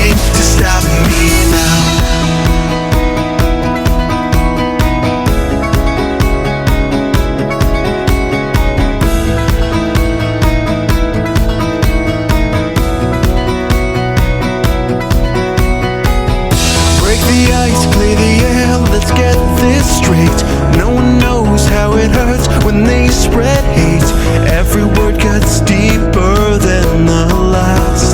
going to stop me now? Break the ice, clear the air, let's get this straight. No one knows how it hurts when they spread hate. Every word cuts deeper than the last.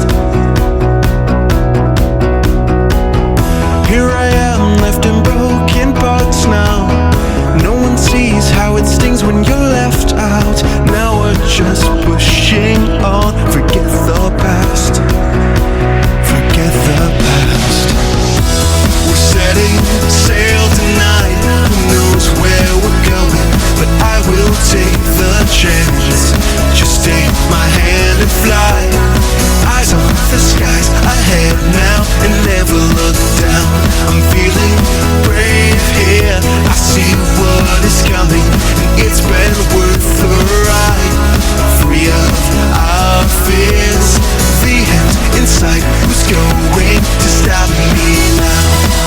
Here I am, left in broken parts now. No one sees how it stings when you're left out. Now we're just pushing on. Forget the past. Forget the past. We're setting sail tonight. Who knows where we're going? But I will take the chance. Just take my hand and fly. Eyes on the skies ahead now and never look down. I'm feeling brave here. I see what is coming, and it's been worth the ride. Free of our fears, the end in sight. Who's going to stop me now?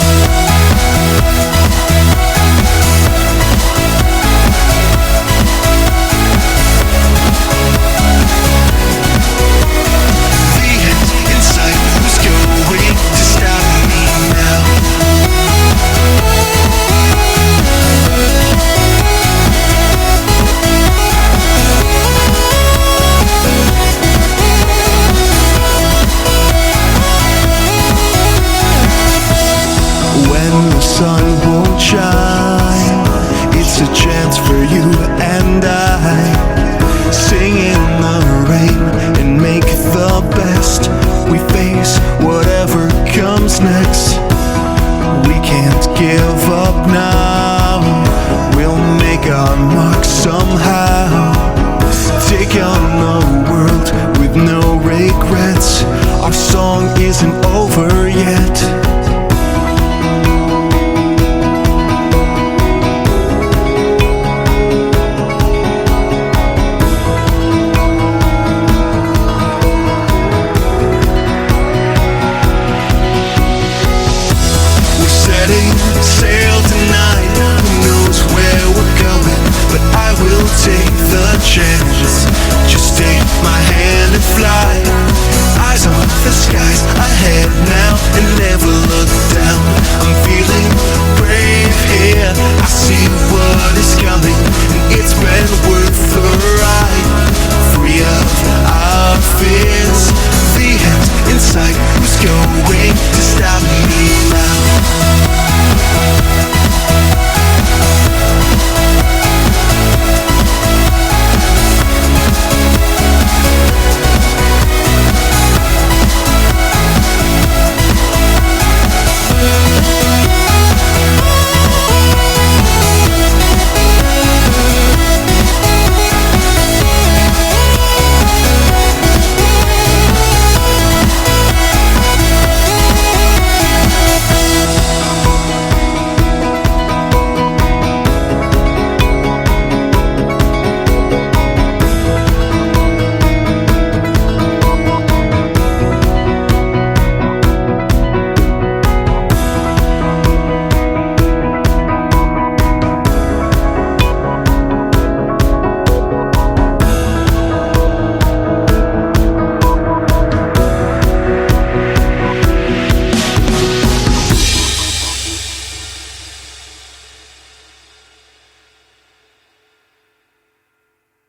When the sun won't shine, it's a chance for you and I. Sing in the rain and make the best. We face whatever comes next. We can't give up now. We'll make our mark somehow. Take on the world with no regrets. Our song isn't over.